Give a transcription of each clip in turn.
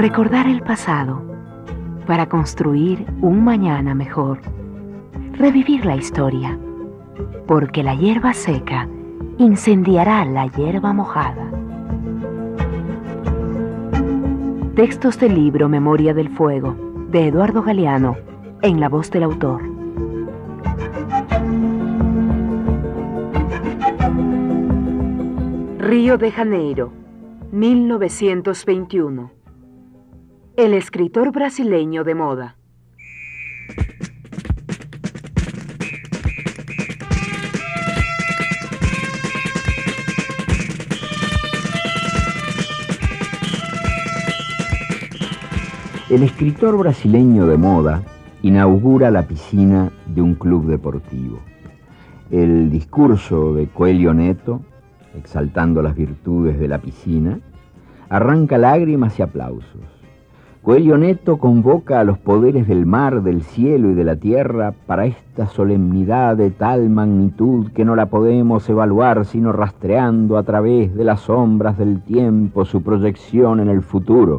Recordar el pasado para construir un mañana mejor. Revivir la historia, porque la hierba seca incendiará la hierba mojada. Textos del libro Memoria del Fuego, de Eduardo Galeano, en la voz del autor. Río de Janeiro, 1921. El escritor brasileño de moda. El escritor brasileño de moda inaugura la piscina de un club deportivo. El discurso de Coelho Neto, exaltando las virtudes de la piscina, arranca lágrimas y aplausos. Coelho Neto convoca a los poderes del mar, del cielo y de la tierra para esta solemnidad de tal magnitud que no la podemos evaluar sino rastreando a través de las sombras del tiempo su proyección en el futuro.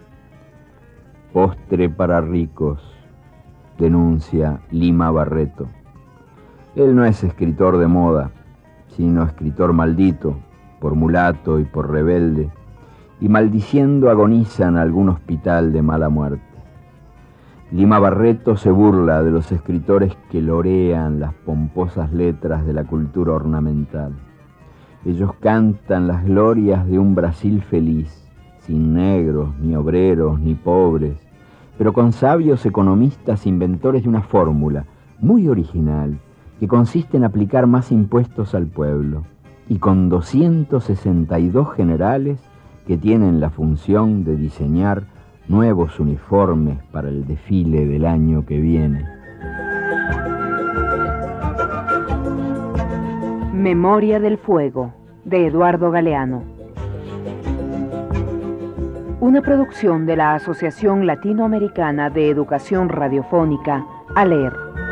Postre para ricos, denuncia Lima Barreto. Él no es escritor de moda, sino escritor maldito, por mulato y por rebelde, y maldiciendo agoniza en algún hospital de mala muerte. Lima Barreto se burla de los escritores que lorean las pomposas letras de la cultura ornamental. Ellos cantan las glorias de un Brasil feliz, sin negros, ni obreros, ni pobres, pero con sabios economistas inventores de una fórmula muy original que consiste en aplicar más impuestos al pueblo, y con 262 generales que tienen la función de diseñar nuevos uniformes para el desfile del año que viene. Memoria del Fuego, de Eduardo Galeano. Una producción de la Asociación Latinoamericana de Educación Radiofónica, ALER.